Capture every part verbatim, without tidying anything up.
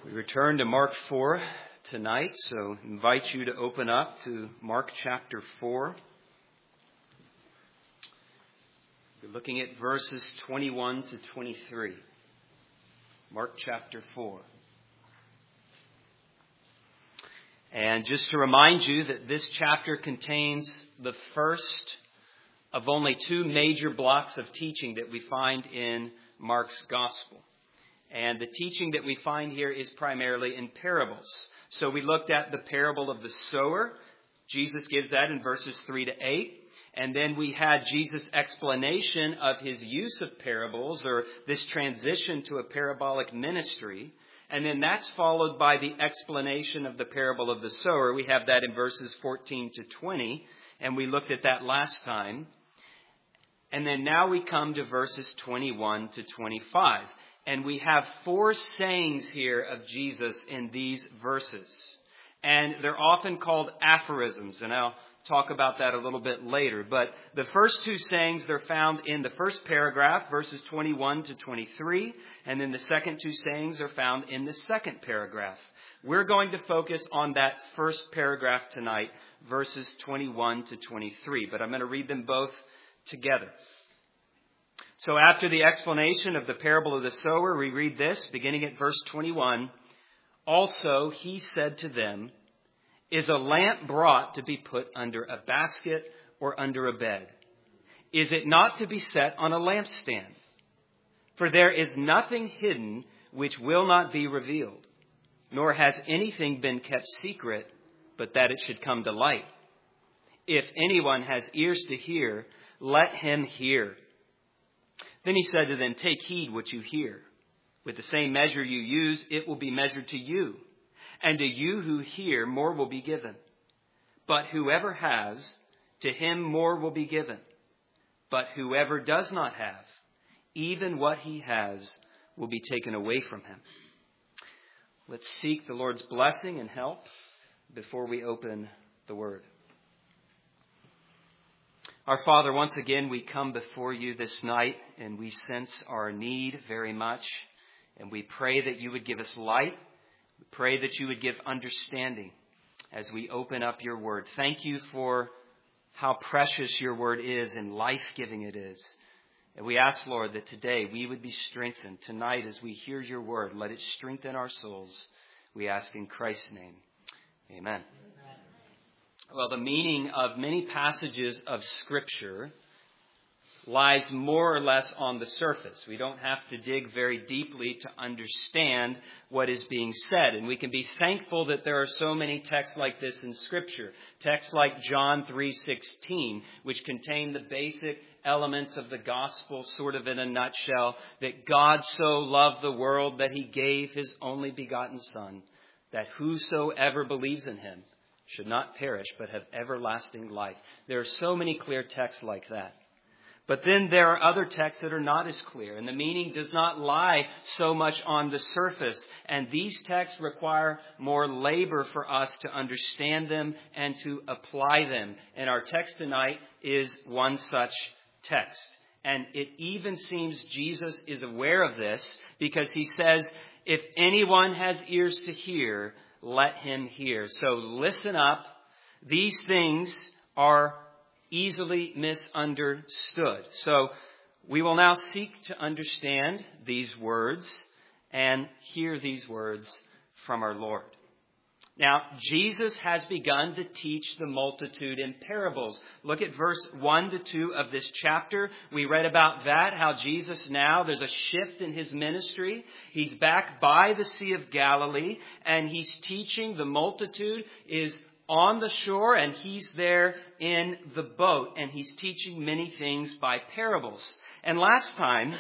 We return to Mark four tonight, so I invite you to open up to Mark chapter four. We're looking at verses twenty-one to twenty-three. Mark chapter four. And just to remind you that this chapter contains the first of only two major blocks of teaching that we find in Mark's gospel. And the teaching that we find here is primarily in parables. So we looked at the parable of the sower. Jesus gives that in verses three to eight. And then we had Jesus' explanation of his use of parables, or this transition to a parabolic ministry. And then that's followed by the explanation of the parable of the sower. We have that in verses fourteen to twenty. And we looked at that last time. And then now we come to verses twenty-one to twenty-five. And we have four sayings here of Jesus in these verses. And they're often called aphorisms. And I'll talk about that a little bit later. But the first two sayings, they're found in the first paragraph, verses twenty-one to twenty-three. And then the second two sayings are found in the second paragraph. We're going to focus on that first paragraph tonight, verses twenty-one to twenty-three. But I'm going to read them both together. So after the explanation of the parable of the sower, we read this, beginning at verse twenty-one. Also, he said to them, "Is a lamp brought to be put under a basket or under a bed? Is it not to be set on a lampstand? For there is nothing hidden which will not be revealed, nor has anything been kept secret, but that it should come to light. If anyone has ears to hear, let him hear." Then he said to them, "Take heed what you hear. With the same measure you use, it will be measured to you. And to you who hear, more will be given. But whoever has, to him more will be given. But whoever does not have, even what he has will be taken away from him." Let's seek the Lord's blessing and help before we open the word. Our Father, once again, we come before you this night and we sense our need very much. And we pray that you would give us light. We pray that you would give understanding as we open up your word. Thank you for how precious your word is and life-giving it is. And we ask, Lord, that today we would be strengthened. Tonight as we hear your word, let it strengthen our souls. We ask in Christ's name. Amen. Well, the meaning of many passages of Scripture lies more or less on the surface. We don't have to dig very deeply to understand what is being said. And we can be thankful that there are so many texts like this in Scripture. Texts like John three sixteen, which contain the basic elements of the gospel sort of in a nutshell. That God so loved the world that he gave his only begotten Son, that whosoever believes in him should not perish, but have everlasting life. There are so many clear texts like that. But then there are other texts that are not as clear, and the meaning does not lie so much on the surface. And these texts require more labor for us to understand them and to apply them. And our text tonight is one such text. And it even seems Jesus is aware of this, because he says, "If anyone has ears to hear, let him hear." So listen up. These things are easily misunderstood. So we will now seek to understand these words and hear these words from our Lord. Now, Jesus has begun to teach the multitude in parables. Look at verse one to two of this chapter. We read about that, how Jesus now, there's a shift in his ministry. He's back by the Sea of Galilee, and he's teaching. The multitude is on the shore, and he's there in the boat, and he's teaching many things by parables. And last time,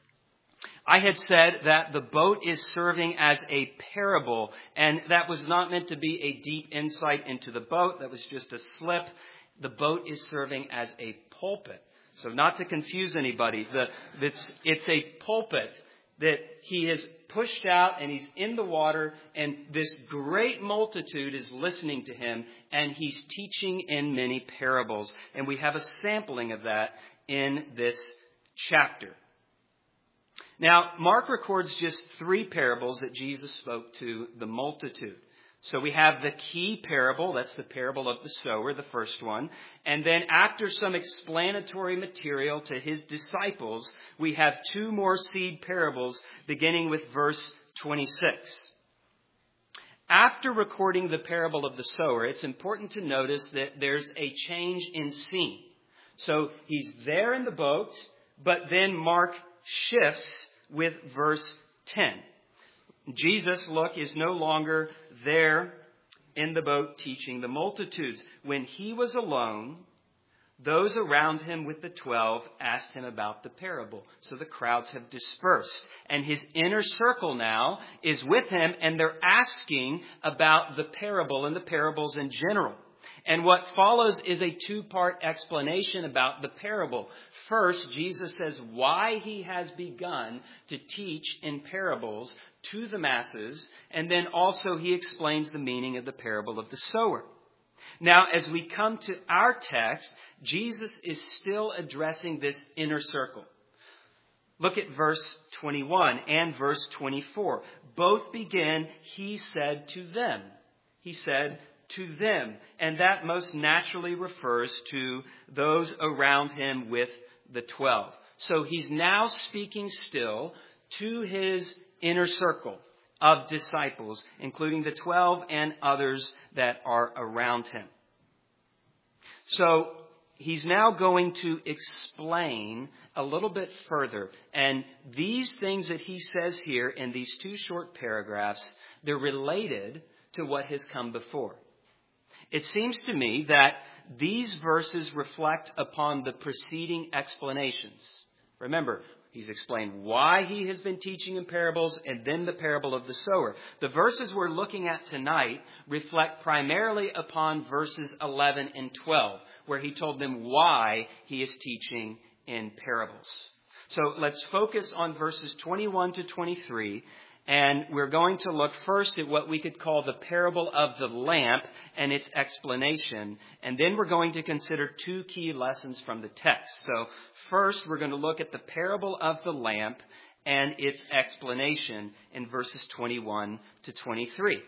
I had said that the boat is serving as a parable, and that was not meant to be a deep insight into the boat. That was just a slip. The boat is serving as a pulpit. So not to confuse anybody, the, it's, it's a pulpit that he has pushed out, and he's in the water, and this great multitude is listening to him, and he's teaching in many parables. And we have a sampling of that in this chapter. Now, Mark records just three parables that Jesus spoke to the multitude. So we have the key parable, that's the parable of the sower, the first one. And then after some explanatory material to his disciples, we have two more seed parables beginning with verse twenty-six. After recording the parable of the sower, it's important to notice that there's a change in scene. So he's there in the boat, but then Mark shifts with verse ten. Jesus, look, is no longer there in the boat teaching the multitudes. When he was alone, those around him with the twelve asked him about the parable. So the crowds have dispersed. And his inner circle now is with him, and they're asking about the parable and the parables in general. And what follows is a two-part explanation about the parable. First, Jesus says why he has begun to teach in parables to the masses, and then also he explains the meaning of the parable of the sower. Now, as we come to our text, Jesus is still addressing this inner circle. Look at verse twenty-one and verse twenty-four. Both begin, he said to them. He said to them. And that most naturally refers to those around him with the twelve. So he's now speaking still to his inner circle of disciples, including the twelve and others that are around him. So he's now going to explain a little bit further. And these things that he says here in these two short paragraphs, they're related to what has come before. It seems to me that these verses reflect upon the preceding explanations. Remember, he's explained why he has been teaching in parables and then the parable of the sower. The verses we're looking at tonight reflect primarily upon verses eleven and twelve, where he told them why he is teaching in parables. So let's focus on verses twenty-one to twenty-three. And we're going to look first at what we could call the parable of the lamp and its explanation. And then we're going to consider two key lessons from the text. So first, we're going to look at the parable of the lamp and its explanation in verses twenty-one to twenty-three.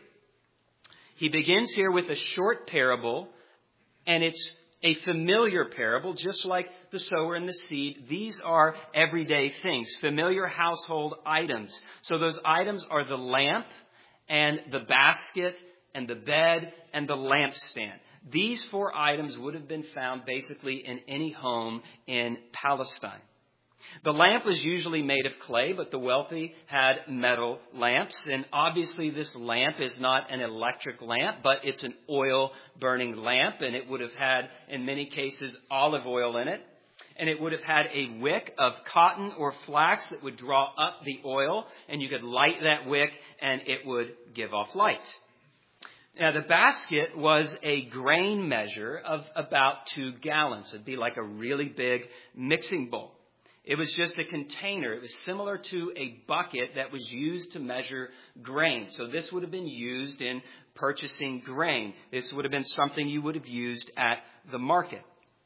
He begins here with a short parable, and it's a familiar parable, just like the sower and the seed. These are everyday things, familiar household items. So those items are the lamp and the basket and the bed and the lampstand. These four items would have been found basically in any home in Palestine. The lamp was usually made of clay, but the wealthy had metal lamps. And obviously this lamp is not an electric lamp, but it's an oil-burning lamp. And it would have had, in many cases, olive oil in it. And it would have had a wick of cotton or flax that would draw up the oil. And you could light that wick and it would give off light. Now, the basket was a grain measure of about two gallons. It'd be like a really big mixing bowl. It was just a container. It was similar to a bucket that was used to measure grain. So this would have been used in purchasing grain. This would have been something you would have used at the market.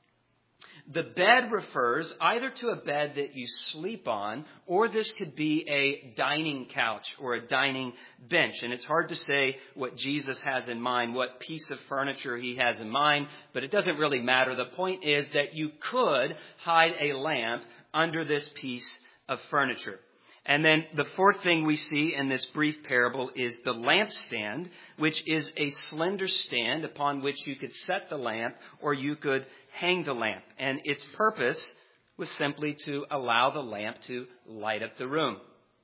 The bed refers either to a bed that you sleep on, or this could be a dining couch or a dining bench. And it's hard to say what Jesus has in mind, what piece of furniture he has in mind, but it doesn't really matter. The point is that you could hide a lamp under this piece of furniture. And then the fourth thing we see in this brief parable is the lampstand, which is a slender stand upon which you could set the lamp or you could hang the lamp. And its purpose was simply to allow the lamp to light up the room.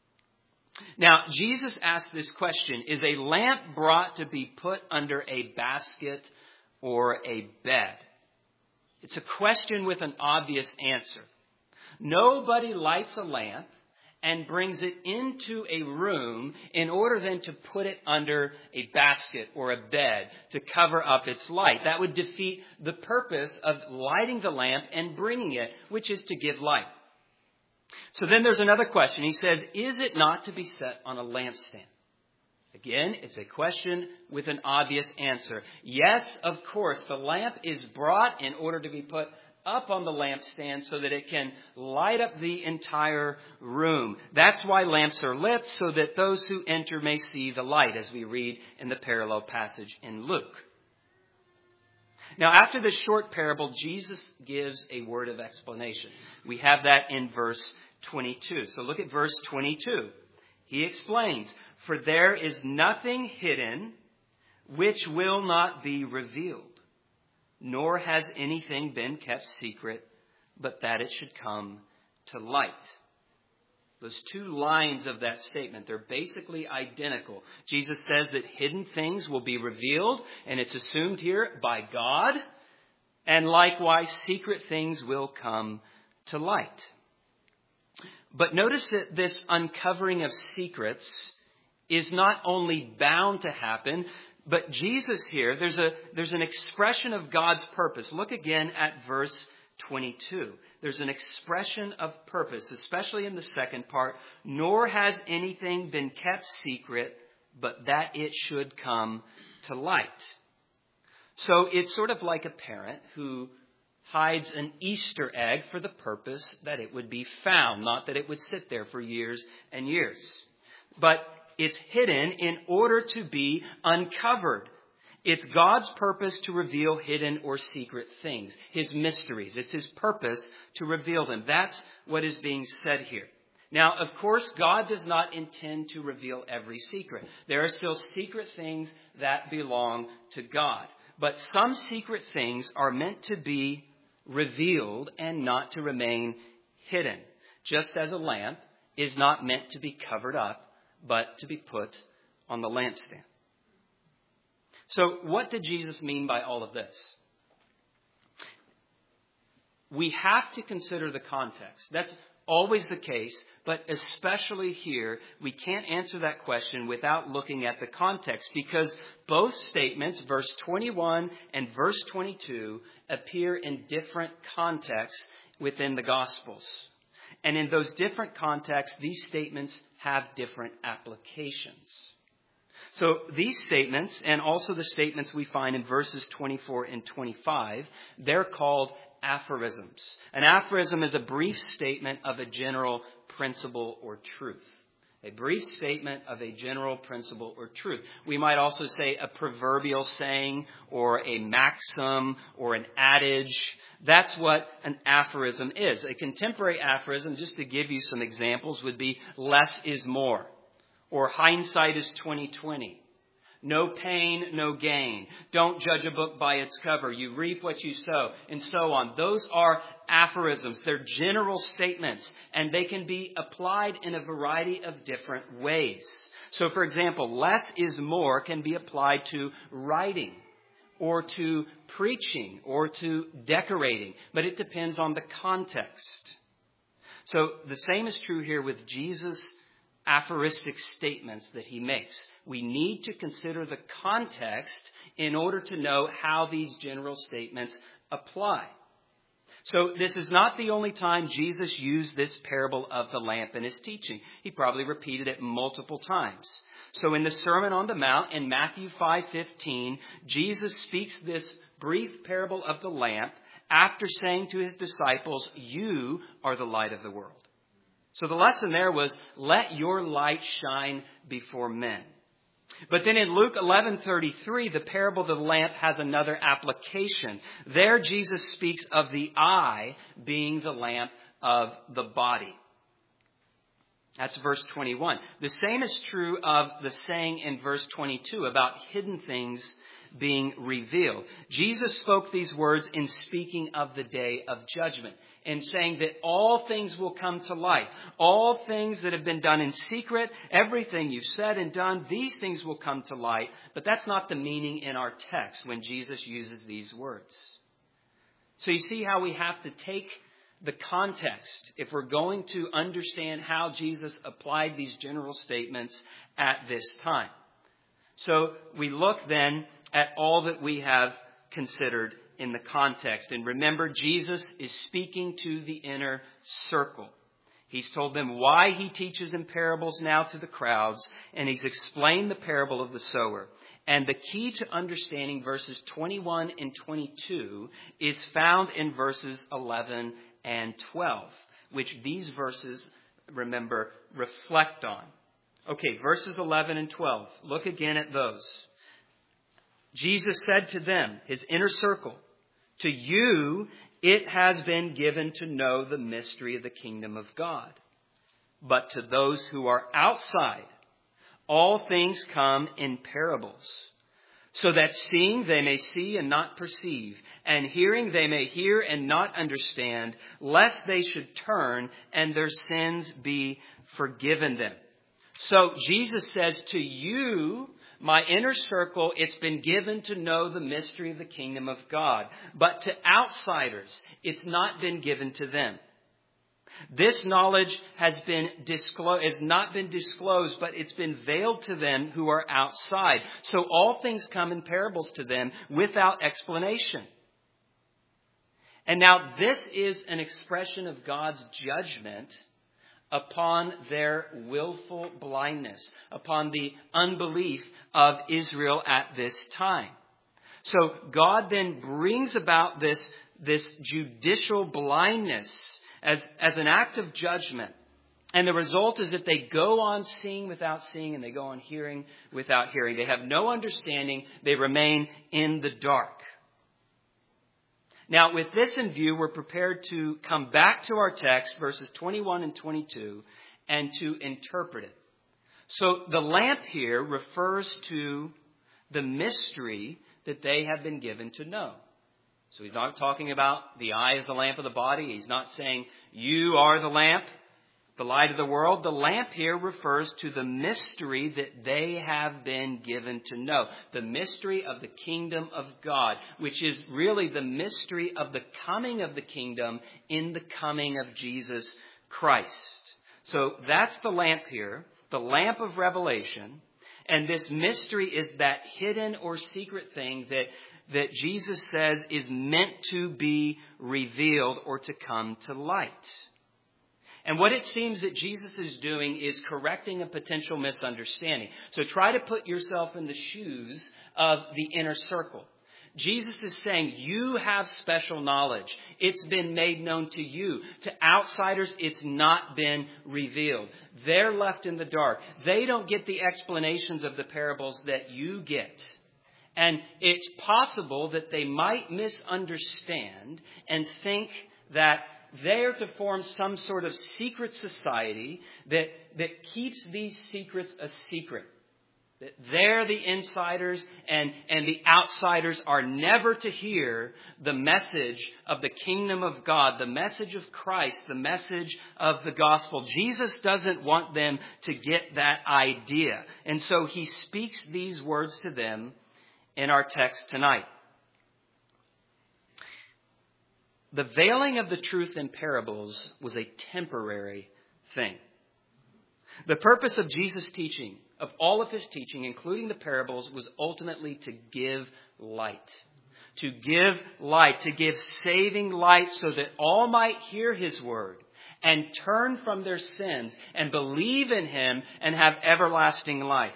Now, Jesus asked this question: is a lamp brought to be put under a basket or a bed? It's a question with an obvious answer. Nobody lights a lamp and brings it into a room in order then to put it under a basket or a bed to cover up its light. That would defeat the purpose of lighting the lamp and bringing it, which is to give light. So then there's another question. He says, is it not to be set on a lampstand? Again, it's a question with an obvious answer. Yes, of course, the lamp is brought in order to be put up on the lampstand so that it can light up the entire room. That's why lamps are lit, so that those who enter may see the light, as we read in the parallel passage in Luke. Now, after this short parable, Jesus gives a word of explanation. We have that in verse twenty-two. So look at verse twenty-two. He explains, "For there is nothing hidden which will not be revealed, nor has anything been kept secret, but that it should come to light." Those two lines of that statement, they're basically identical. Jesus says that hidden things will be revealed, and it's assumed here by God. And likewise, secret things will come to light. But notice that this uncovering of secrets is not only bound to happen, but Jesus here, there's a there's an expression of God's purpose. Look again at verse twenty-two. There's an expression of purpose, especially in the second part. "Nor has anything been kept secret, but that it should come to light." So it's sort of like a parent who hides an Easter egg for the purpose that it would be found, not that it would sit there for years and years. But it's hidden in order to be uncovered. It's God's purpose to reveal hidden or secret things, His mysteries. It's His purpose to reveal them. That's what is being said here. Now, of course, God does not intend to reveal every secret. There are still secret things that belong to God. But some secret things are meant to be revealed and not to remain hidden. Just as a lamp is not meant to be covered up, but to be put on the lampstand. So what did Jesus mean by all of this? We have to consider the context. That's always the case, but especially here, we can't answer that question without looking at the context, because both statements, verse twenty-one and verse twenty-two, appear in different contexts within the Gospels. And in those different contexts, these statements have different applications. So these statements, and also the statements we find in verses twenty-four and twenty-five, they're called aphorisms. An aphorism is a brief statement of a general principle or truth. A brief statement of a general principle or truth. We might also say a proverbial saying or a maxim or an adage. That's what an aphorism is. A contemporary aphorism, just to give you some examples, would be less is more, or hindsight is twenty twenty. No pain, no gain. Don't judge a book by its cover. You reap what you sow, and so on. Those are aphorisms. They're general statements, and they can be applied in a variety of different ways. So, for example, less is more can be applied to writing, or to preaching, or to decorating, but it depends on the context. So the same is true here with Jesus' aphoristic statements that he makes. We need to consider the context in order to know how these general statements apply. So this is not the only time Jesus used this parable of the lamp in his teaching. He probably repeated it multiple times. So in the Sermon on the Mount in Matthew five fifteen, Jesus speaks this brief parable of the lamp after saying to his disciples, "You are the light of the world." So the lesson there was, let your light shine before men. But then in Luke eleven thirty-three, the parable of the lamp has another application. There Jesus speaks of the eye being the lamp of the body. That's verse twenty-one. The same is true of the saying in verse twenty-two about hidden things being revealed. Jesus spoke these words in speaking of the day of judgment, and saying that all things will come to light. All things that have been done in secret, everything you've said and done, these things will come to light. But that's not the meaning in our text when Jesus uses these words. So you see how we have to take the context if we're going to understand how Jesus applied these general statements at this time. So we look then at all that we have considered in the context. And remember, Jesus is speaking to the inner circle. He's told them why he teaches in parables now to the crowds, and he's explained the parable of the sower. And the key to understanding verses twenty-one and twenty-two is found in verses eleven and twelve, which these verses, remember, reflect on. Okay, verses eleven and twelve. Look again at those. Jesus said to them, his inner circle, "To you it has been given to know the mystery of the kingdom of God. But to those who are outside, all things come in parables, so that seeing they may see and not perceive, and hearing they may hear and not understand, lest they should turn and their sins be forgiven them." So Jesus says, to you, my inner circle, it's been given to know the mystery of the kingdom of God. But to outsiders, it's not been given to them. This knowledge has been disclosed, has not been disclosed, but it's been veiled to them who are outside. So all things come in parables to them without explanation. And now this is an expression of God's judgment upon their willful blindness, upon the unbelief of Israel at this time. So God then brings about this, this judicial blindness as, as an act of judgment. And the result is that they go on seeing without seeing, and they go on hearing without hearing. They have no understanding. They remain in the dark. Now, with this in view, we're prepared to come back to our text, verses twenty-one and twenty-two, and to interpret it. So the lamp here refers to the mystery that they have been given to know. So he's not talking about the eye as the lamp of the body. He's not saying you are the lamp, the light of the world. The lamp here refers to the mystery that they have been given to know. The mystery of the kingdom of God, which is really the mystery of the coming of the kingdom in the coming of Jesus Christ. So that's the lamp here, the lamp of revelation. And this mystery is that hidden or secret thing that, that Jesus says is meant to be revealed or to come to light. And what it seems that Jesus is doing is correcting a potential misunderstanding. So try to put yourself in the shoes of the inner circle. Jesus is saying you have special knowledge. It's been made known to you. To outsiders, it's not been revealed. They're left in the dark. They don't get the explanations of the parables that you get. And it's possible that they might misunderstand and think that they are to form some sort of secret society that, that keeps these secrets a secret. That they're the insiders and, and the outsiders are never to hear the message of the kingdom of God, the message of Christ, the message of the gospel. Jesus doesn't want them to get that idea. And so he speaks these words to them in our text tonight. The veiling of the truth in parables was a temporary thing. The purpose of Jesus' teaching, of all of his teaching, including the parables, was ultimately to give light. To give light, to give saving light so that all might hear his word and turn from their sins and believe in him and have everlasting life.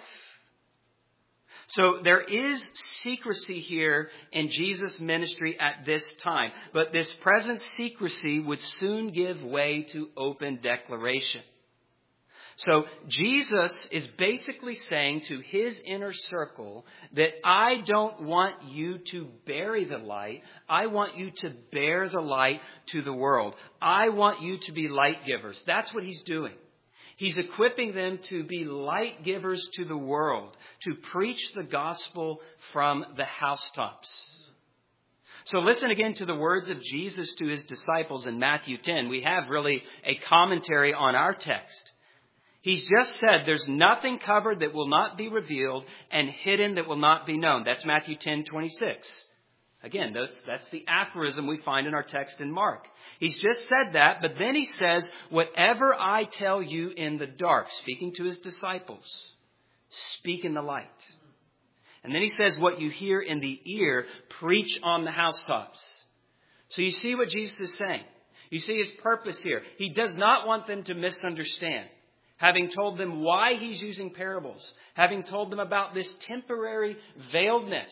So there is secrecy here in Jesus' ministry at this time. But this present secrecy would soon give way to open declaration. So Jesus is basically saying to his inner circle that I don't want you to bury the light. I want you to bear the light to the world. I want you to be light givers. That's what he's doing. He's equipping them to be light givers to the world, to preach the gospel from the housetops. So listen again to the words of Jesus to his disciples in Matthew ten. We have really a commentary on our text. He's just said there's nothing covered that will not be revealed and hidden that will not be known. That's Matthew ten twenty-six. Again, that's, that's the aphorism we find in our text in Mark. He's just said that, but then he says, whatever I tell you in the dark, speaking to his disciples, speak in the light. And then he says, what you hear in the ear, preach on the housetops. So you see what Jesus is saying. You see his purpose here. He does not want them to misunderstand. Having told them why he's using parables, having told them about this temporary veiledness,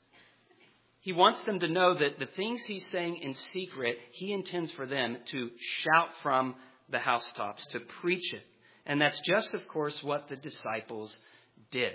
he wants them to know that the things he's saying in secret, he intends for them to shout from the housetops, to preach it. And that's just, of course, what the disciples did.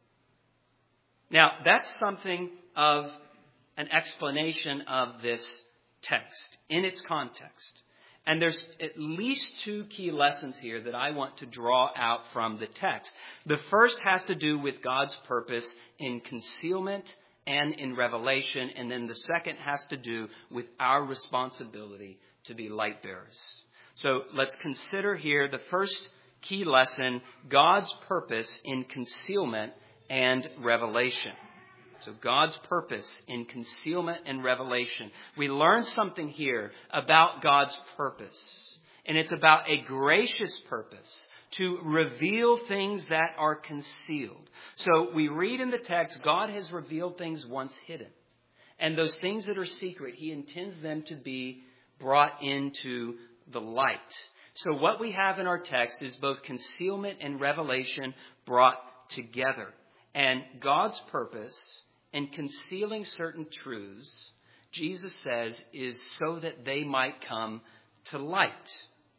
Now, that's something of an explanation of this text in its context. And there's at least two key lessons here that I want to draw out from the text. The first has to do with God's purpose in concealment and in revelation. And then the second has to do with our responsibility to be light bearers. So let's consider here the first key lesson, God's purpose in concealment and revelation. So God's purpose in concealment and revelation. We learn something here about God's purpose. And it's about a gracious purpose to reveal things that are concealed. So we read in the text, God has revealed things once hidden. And those things that are secret, he intends them to be brought into the light. So what we have in our text is both concealment and revelation brought together. And God's purpose in concealing certain truths, Jesus says, is so that they might come to light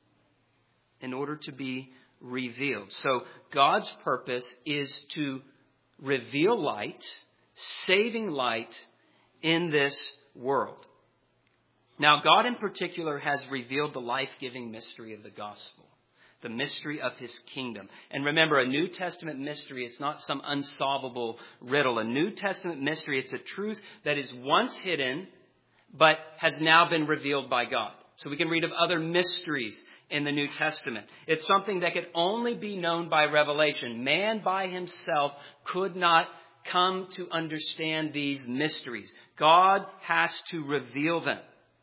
in order to be revealed. So God's purpose is to reveal light, saving light in this world. Now, God in particular has revealed the life-giving mystery of the gospel, the mystery of his kingdom. And remember, a New Testament mystery, it's not some unsolvable riddle. A New Testament mystery, it's a truth that is once hidden, but has now been revealed by God. So we can read of other mysteries in the New Testament. It's something that could only be known by revelation. Man by himself could not come to understand these mysteries. God has to reveal them.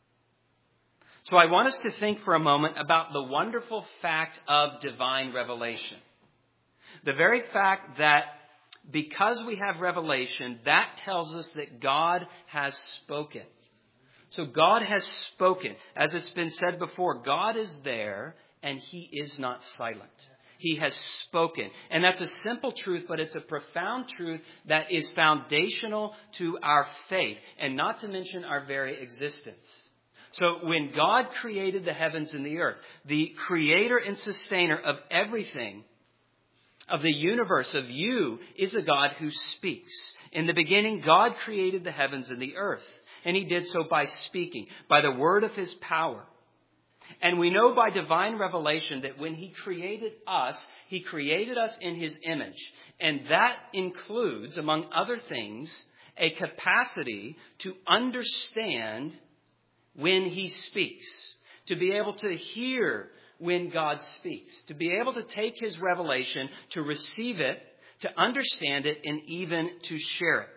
So I want us to think for a moment about the wonderful fact of divine revelation. The very fact that because we have revelation, that tells us that God has spoken. So God has spoken. As it's been said before, God is there and he is not silent. He has spoken. And that's a simple truth, but it's a profound truth that is foundational to our faith, and not to mention our very existence. So when God created the heavens and the earth, the creator and sustainer of everything, of the universe, of you, is a God who speaks. In the beginning, God created the heavens and the earth. And he did so by speaking, by the word of his power. And we know by divine revelation that when he created us, he created us in his image. And that includes, among other things, a capacity to understand when he speaks, to be able to hear when God speaks, to be able to take his revelation, to receive it, to understand it, and even to share it.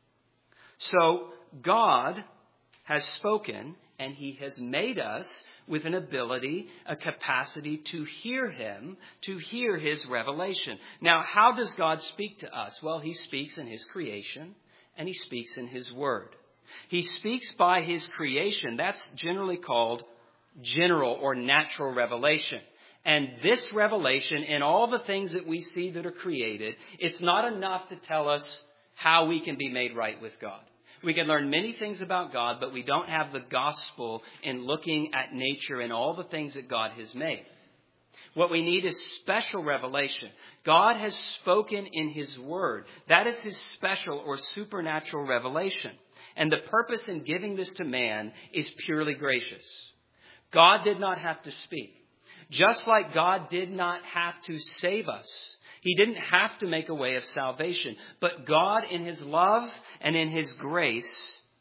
So God has spoken, and he has made us with an ability, a capacity to hear him, to hear his revelation. Now, how does God speak to us? Well, he speaks in his creation, and he speaks in his word. He speaks by his creation. That's generally called general or natural revelation. And this revelation, in all the things that we see that are created, it's not enough to tell us how we can be made right with God. We can learn many things about God, but we don't have the gospel in looking at nature and all the things that God has made. What we need is special revelation. God has spoken in his word. That is his special or supernatural revelation. And the purpose in giving this to man is purely gracious. God did not have to speak. Just like God did not have to save us. He didn't have to make a way of salvation. But God, in his love and in his grace,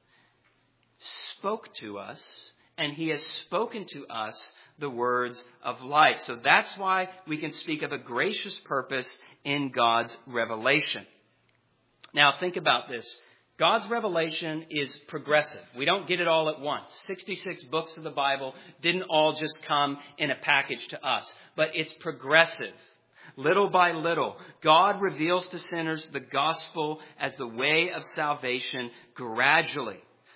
spoke to us. And he has spoken to us the words of life. So that's why we can speak of a gracious purpose in God's revelation. Now think about this. God's revelation is progressive. We don't get it all at once. sixty-six books of the Bible didn't all just come in a package to us, but it's progressive. Little by little, God reveals to sinners the gospel as the way of salvation gradually.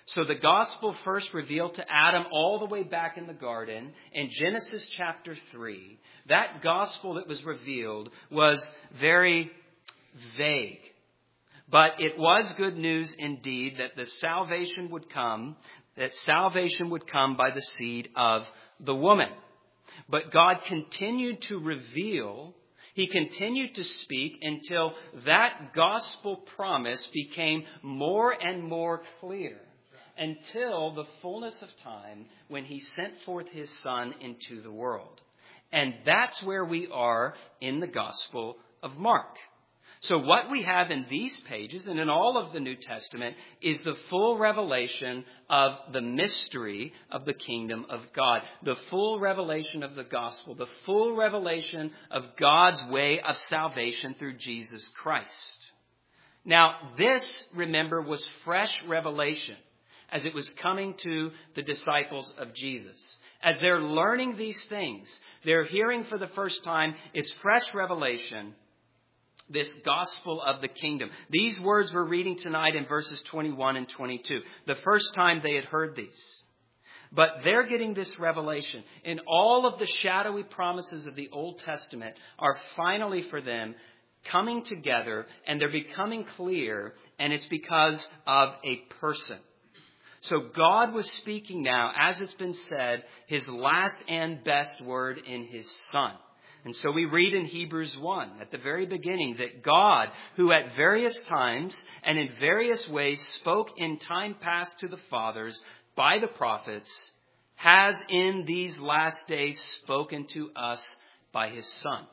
So the gospel first revealed to Adam all the way back in the garden in Genesis chapter three. That gospel that was revealed was very vague. But it was good news indeed that the salvation would come, that salvation would come by the seed of the woman. But God continued to reveal, He continued to speak until that gospel promise became more and more clear, until the fullness of time when He sent forth His Son into the world. And that's where we are in the Gospel of Mark. So what we have in these pages and in all of the New Testament is the full revelation of the mystery of the kingdom of God, the full revelation of the gospel, the full revelation of God's way of salvation through Jesus Christ. Now, this, remember, was fresh revelation as it was coming to the disciples of Jesus. As they're learning these things, they're hearing for the first time, it's fresh revelation, this gospel of the kingdom. These words we're reading tonight in verses twenty-one and twenty-two. The first time they had heard these. But they're getting this revelation. And all of the shadowy promises of the Old Testament are finally for them coming together, and they're becoming clear, and it's because of a person. So God was speaking now, as it's been said, His last and best word in His Son. And so we read in Hebrews one at the very beginning that God, who at various times and in various ways spoke in time past to the fathers by the prophets, has in these last days spoken to us by His Son.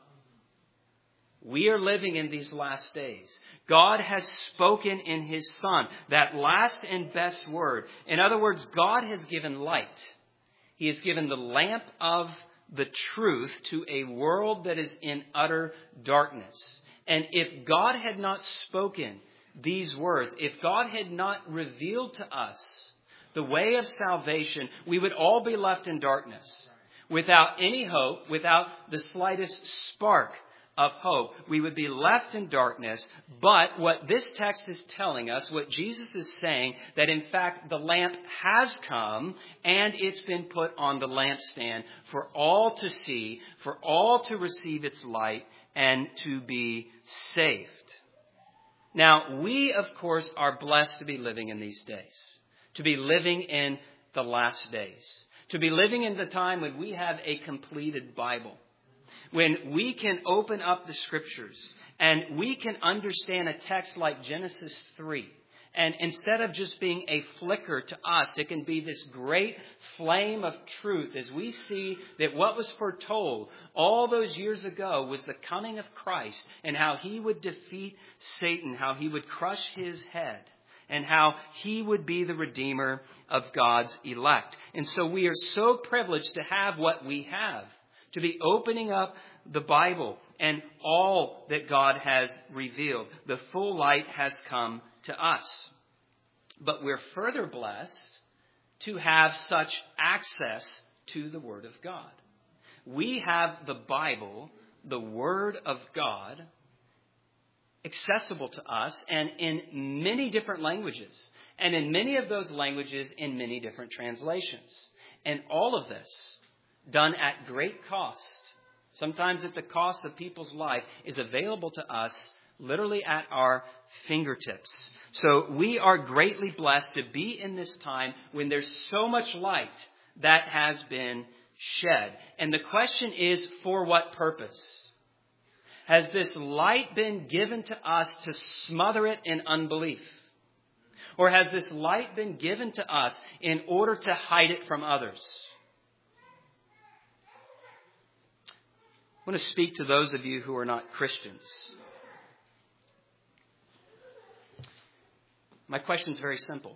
We are living in these last days. God has spoken in His Son, that last and best word. In other words, God has given light. He has given the lamp of the truth to a world that is in utter darkness. And if God had not spoken these words, if God had not revealed to us the way of salvation, we would all be left in darkness without any hope, without the slightest spark of hope. We would be left in darkness. But what this text is telling us, what Jesus is saying, that in fact the lamp has come and it's been put on the lampstand for all to see, for all to receive its light and to be saved. Now, we, of course, are blessed to be living in these days, to be living in the last days, to be living in the time when we have a completed Bible, when we can open up the Scriptures and we can understand a text like Genesis three. And instead of just being a flicker to us, it can be this great flame of truth as we see that what was foretold all those years ago was the coming of Christ and how He would defeat Satan, how He would crush his head, and how He would be the Redeemer of God's elect. And so we are so privileged to have what we have, to be opening up the Bible and all that God has revealed. The full light has come to us. But we're further blessed to have such access to the Word of God. We have the Bible, the Word of God, accessible to us and in many different languages. And in many of those languages, in many different translations. And all of this done at great cost, sometimes at the cost of people's life, is available to us literally at our fingertips. So we are greatly blessed to be in this time when there's so much light that has been shed. And the question is, for what purpose? Has this light been given to us to smother it in unbelief? Or has this light been given to us in order to hide it from others? I want to speak to those of you who are not Christians. My question is very simple.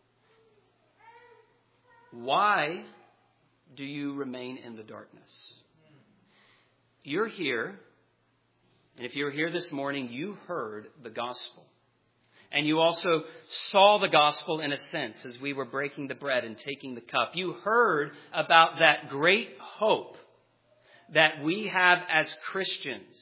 Why do you remain in the darkness? You're here, and if you're here this morning, you heard the gospel. And you also saw the gospel in a sense as we were breaking the bread and taking the cup. You heard about that great hope that we have as Christians,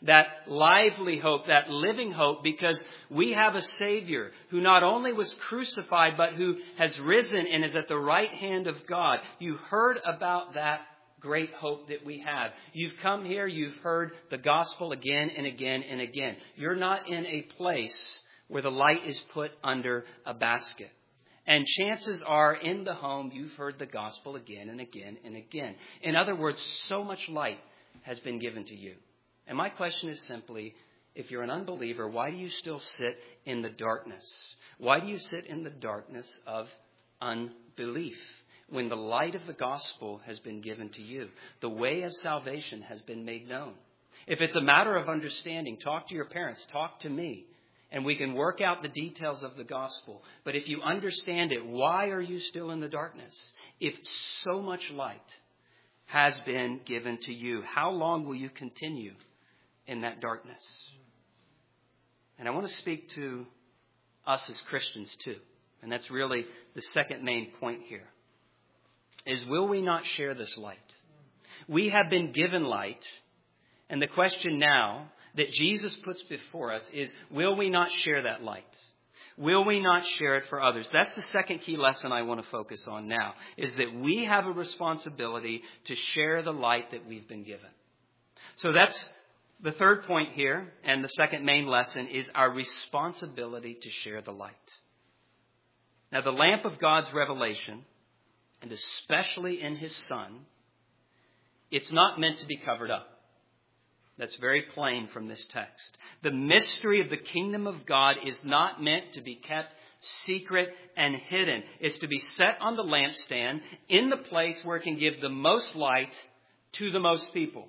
that lively hope, that living hope, because we have a Savior who not only was crucified, but who has risen and is at the right hand of God. You heard about that great hope that we have. You've come here, you've heard the gospel again and again and again. You're not in a place where the light is put under a basket. And chances are in the home you've heard the gospel again and again and again. In other words, so much light has been given to you. And my question is simply, if you're an unbeliever, why do you still sit in the darkness? Why do you sit in the darkness of unbelief when the light of the gospel has been given to you? The way of salvation has been made known. If it's a matter of understanding, talk to your parents, talk to me, and we can work out the details of the gospel. But if you understand it, why are you still in the darkness? If so much light has been given to you, how long will you continue in that darkness? And I want to speak to us as Christians too. And that's really the second main point here, is will we not share this light? We have been given light. And the question now that Jesus puts before us is, will we not share that light? Will we not share it for others? That's the second key lesson I want to focus on now, is that we have a responsibility to share the light that we've been given. So that's the third point here, and the second main lesson is our responsibility to share the light. Now, the lamp of God's revelation, and especially in His Son, it's not meant to be covered up. That's very plain from this text. The mystery of the kingdom of God is not meant to be kept secret and hidden. It's to be set on the lampstand in the place where it can give the most light to the most people.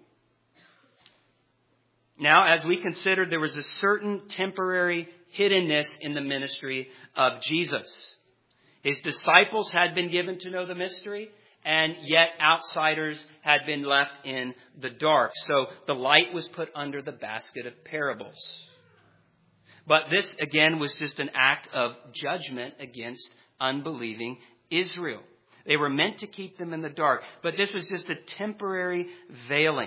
Now, as we considered, there was a certain temporary hiddenness in the ministry of Jesus. His disciples had been given to know the mystery, and yet outsiders had been left in the dark. So the light was put under the basket of parables. But this, again, was just an act of judgment against unbelieving Israel. They were meant to keep them in the dark, but this was just a temporary veiling.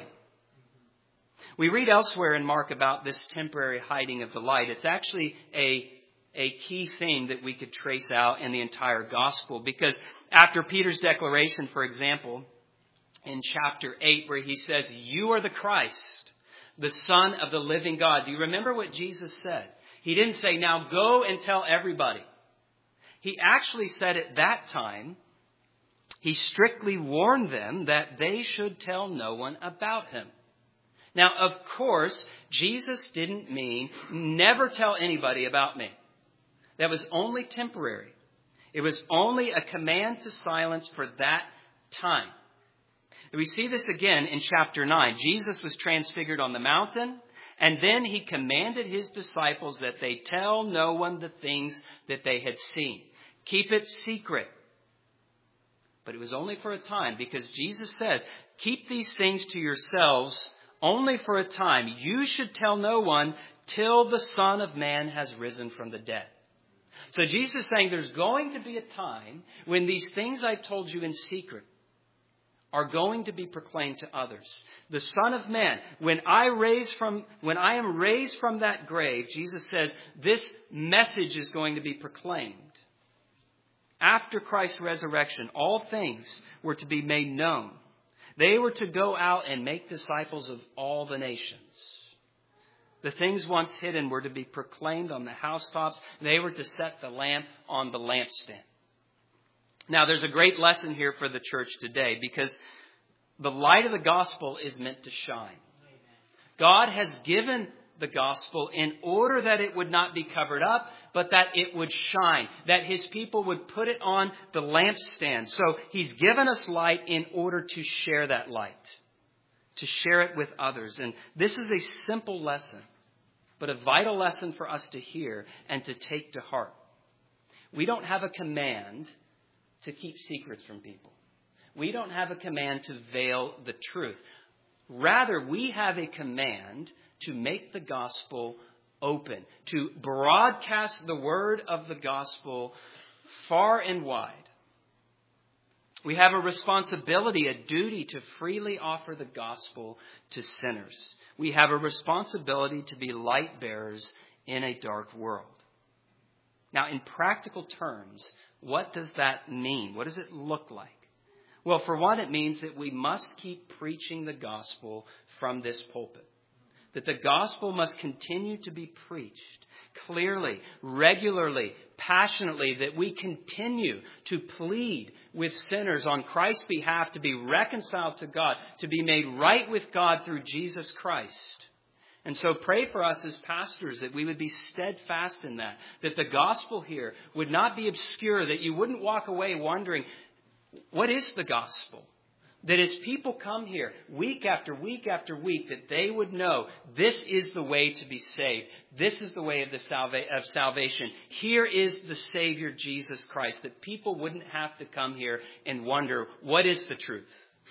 We read elsewhere in Mark about this temporary hiding of the light. It's actually a, a key theme that we could trace out in the entire gospel, because after Peter's declaration, for example, in chapter eight, where he says, "You are the Christ, the Son of the living God." Do you remember what Jesus said? He didn't say, "Now go and tell everybody." He actually said at that time, he strictly warned them that they should tell no one about him. Now, of course, Jesus didn't mean never tell anybody about me. That was only temporary. It was only a command to silence for that time. We see this again in chapter nine. Jesus was transfigured on the mountain, and then he commanded his disciples that they tell no one the things that they had seen. Keep it secret. But it was only for a time, because Jesus says, keep these things to yourselves only for a time. You should tell no one till the Son of Man has risen from the dead. So Jesus is saying there's going to be a time when these things I told you in secret are going to be proclaimed to others. The Son of Man, when I raise from, when I am raised from that grave, Jesus says this message is going to be proclaimed. After Christ's resurrection, all things were to be made known. They were to go out and make disciples of all the nations. The things once hidden were to be proclaimed on the housetops. They were to set the lamp on the lampstand. Now, there's a great lesson here for the church today, because the light of the gospel is meant to shine. God has given the gospel in order that it would not be covered up, but that it would shine, that his people would put it on the lampstand. So he's given us light in order to share that light, to share it with others. And this is a simple lesson, but a vital lesson for us to hear and to take to heart. We don't have a command to keep secrets from people. We don't have a command to veil the truth. Rather, we have a command to make the gospel open, to broadcast the word of the gospel far and wide. We have a responsibility, a duty to freely offer the gospel to sinners. We have a responsibility to be light bearers in a dark world. Now, in practical terms, what does that mean? What does it look like? Well, for one, it means that we must keep preaching the gospel from this pulpit. That the gospel must continue to be preached clearly, regularly, passionately, that we continue to plead with sinners on Christ's behalf to be reconciled to God, to be made right with God through Jesus Christ. And so pray for us as pastors that we would be steadfast in that, that the gospel here would not be obscure, that you wouldn't walk away wondering, what is the gospel? That as people come here week after week after week, that they would know this is the way to be saved. This is the way of the salva- of salvation. Here is the Savior, Jesus Christ. That people wouldn't have to come here and wonder, what is the truth?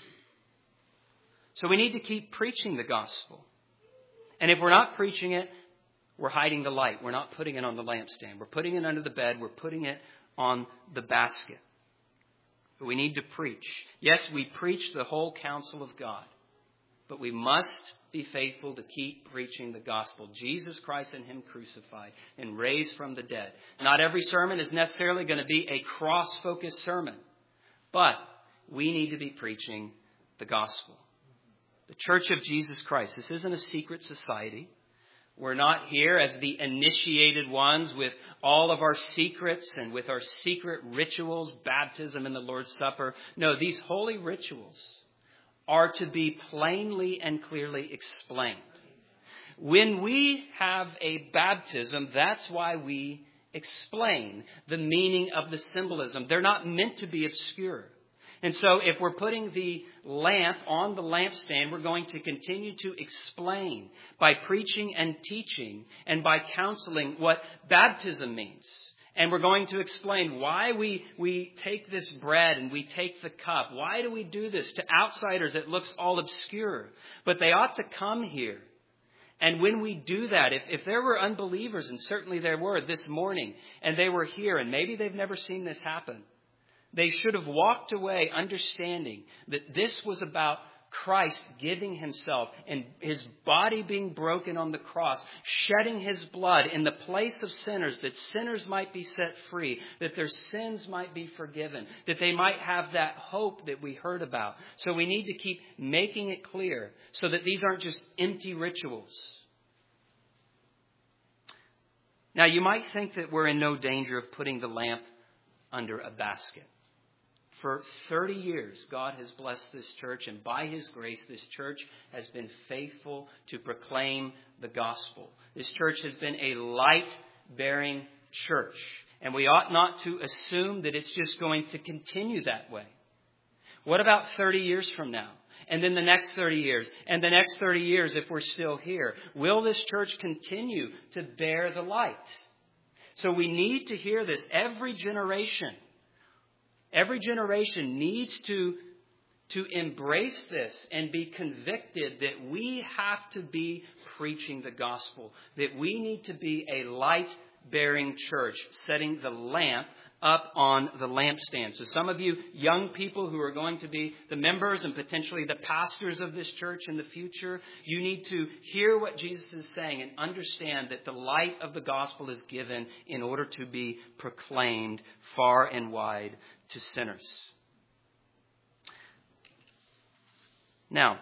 So we need to keep preaching the gospel. And if we're not preaching it, we're hiding the light. We're not putting it on the lampstand. We're putting it under the bed. We're putting it on the basket. But we need to preach. Yes, we preach the whole counsel of God. But we must be faithful to keep preaching the gospel. Jesus Christ and Him crucified and raised from the dead. Not every sermon is necessarily going to be a cross-focused sermon. But we need to be preaching the gospel. The Church of Jesus Christ. This isn't a secret society. We're not here as the initiated ones with all of our secrets and with our secret rituals, baptism and the Lord's Supper. No, these holy rituals are to be plainly and clearly explained. When we have a baptism, that's why we explain the meaning of the symbolism. They're not meant to be obscure. And so if we're putting the lamp on the lampstand, we're going to continue to explain by preaching and teaching and by counseling what baptism means. And we're going to explain why we, we take this bread and we take the cup. Why do we do this? To outsiders, it looks all obscure. But they ought to come here. And when we do that, if, if there were unbelievers, and certainly there were this morning, and they were here, and maybe they've never seen this happen, they should have walked away understanding that this was about Christ giving Himself and His body being broken on the cross, shedding His blood in the place of sinners, that sinners might be set free, that their sins might be forgiven, that they might have that hope that we heard about. So we need to keep making it clear so that these aren't just empty rituals. Now, you might think that we're in no danger of putting the lamp under a basket. For thirty years, God has blessed this church, and by His grace, this church has been faithful to proclaim the gospel. This church has been a light-bearing church, and we ought not to assume that it's just going to continue that way. What about thirty years from now? And then the next thirty years, and the next thirty years if we're still here? Will this church continue to bear the light? So we need to hear this. Every generation Every generation needs to, to embrace this and be convicted that we have to be preaching the gospel, that we need to be a light-bearing church, setting the lamp up on the lampstand. So some of you young people who are going to be the members and potentially the pastors of this church in the future, you need to hear what Jesus is saying and understand that the light of the gospel is given in order to be proclaimed far and wide to sinners. Now,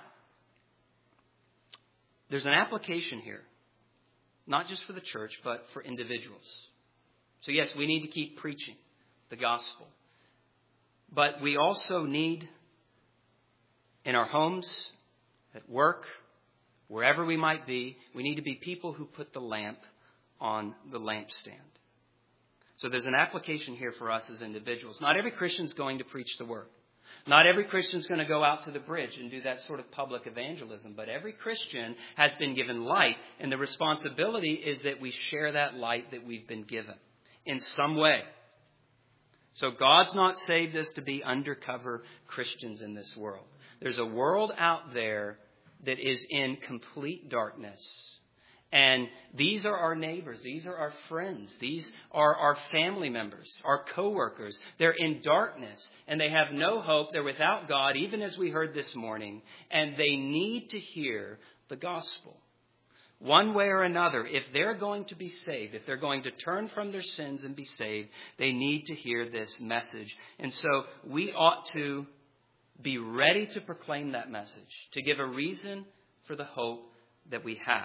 there's an application here, not just for the church, but for individuals. So yes, we need to keep preaching the gospel. But we also need, in our homes, at work, wherever we might be, we need to be people who put the lamp on the lampstand. So there's an application here for us as individuals. Not every Christian is going to preach the word. Not every Christian is going to go out to the bridge and do that sort of public evangelism. But every Christian has been given light, and the responsibility is that we share that light that we've been given in some way. So God's not saved us to be undercover Christians in this world. There's a world out there that is in complete darkness. And these are our neighbors. These are our friends. These are our family members, our coworkers. They're in darkness and they have no hope. They're without God, even as we heard this morning. And they need to hear the gospel. One way or another, if they're going to be saved, if they're going to turn from their sins and be saved, they need to hear this message. And so we ought to be ready to proclaim that message, to give a reason for the hope that we have.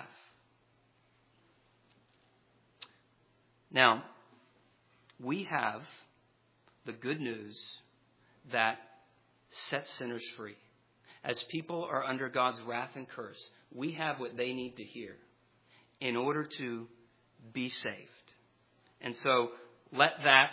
Now, we have the good news that sets sinners free. As people are under God's wrath and curse, we have what they need to hear in order to be saved. And so let that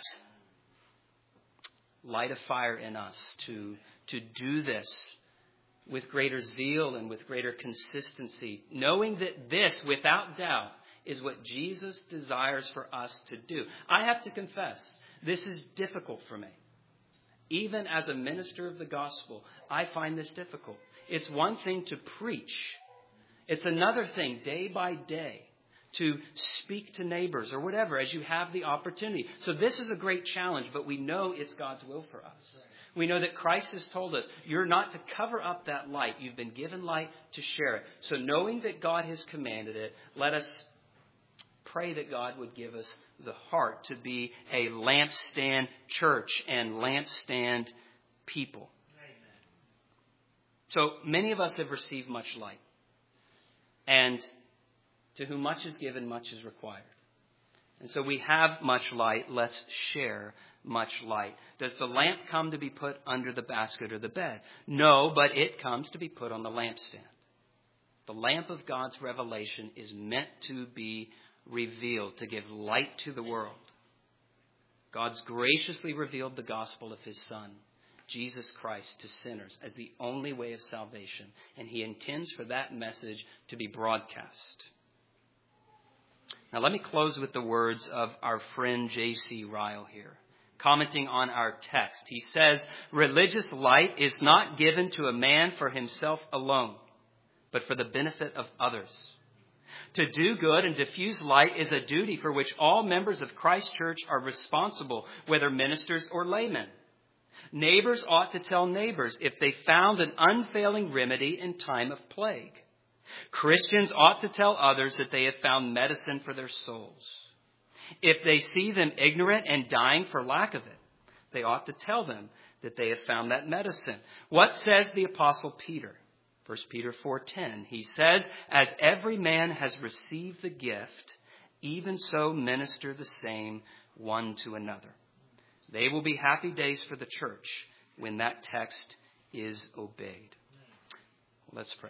light a fire in us to, to do this with greater zeal and with greater consistency, knowing that this, without doubt, is what Jesus desires for us to do. I have to confess, this is difficult for me. Even as a minister of the gospel, I find this difficult. It's one thing to preach. It's another thing, day by day, to speak to neighbors or whatever as you have the opportunity. So this is a great challenge, but we know it's God's will for us. We know that Christ has told us, you're not to cover up that light. You've been given light to share it. So knowing that God has commanded it, let us pray that God would give us the heart to be a lampstand church and lampstand people. Amen. So many of us have received much light. And to whom much is given, much is required. And so we have much light. Let's share much light. Does the lamp come to be put under the basket or the bed? No, but it comes to be put on the lampstand. The lamp of God's revelation is meant to be revealed, to give light to the world. God's graciously revealed the gospel of his Son, Jesus Christ, to sinners as the only way of salvation. And he intends for that message to be broadcast. Now let me close with the words of our friend J C Ryle here, commenting on our text. He says, religious light is not given to a man for himself alone, but for the benefit of others. To do good and diffuse light is a duty for which all members of Christ Church are responsible, whether ministers or laymen. Neighbors ought to tell neighbors if they found an unfailing remedy in time of plague. Christians ought to tell others that they have found medicine for their souls. If they see them ignorant and dying for lack of it, they ought to tell them that they have found that medicine. What says the Apostle Peter? First Peter four ten, he says, as every man has received the gift, even so minister the same one to another. They will be happy days for the church when that text is obeyed. Let's pray.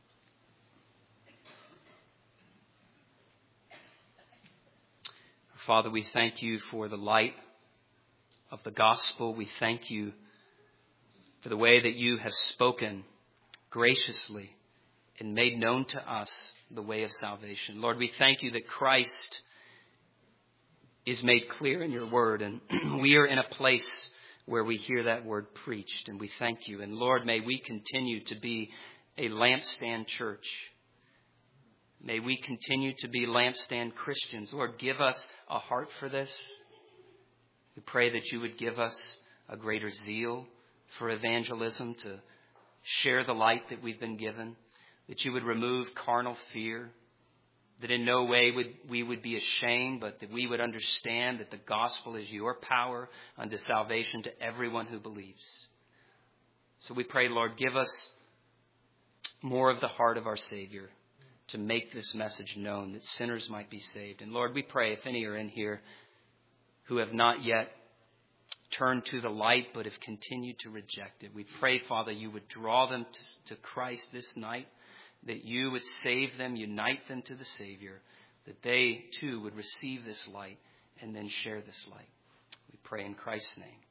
Father, we thank you for the light of the gospel. We thank you for the way that you have spoken graciously and made known to us the way of salvation. Lord, we thank you that Christ is made clear in your word, and we are in a place where we hear that word preached, and we thank you. And Lord, may we continue to be a lampstand church. May we continue to be lampstand Christians. Lord, give us a heart for this. We pray that you would give us a greater zeal for evangelism, to share the light that we've been given, that you would remove carnal fear, that in no way would we would be ashamed, but that we would understand that the gospel is your power unto salvation to everyone who believes. So we pray, Lord, give us more of the heart of our Savior to make this message known, that sinners might be saved. And Lord, we pray if any are in here who have not yet turned to the light but have continued to reject it, we pray, Father, you would draw them to, to Christ this night, that you would save them, unite them to the Savior, that they too would receive this light and then share this light. We pray in Christ's name.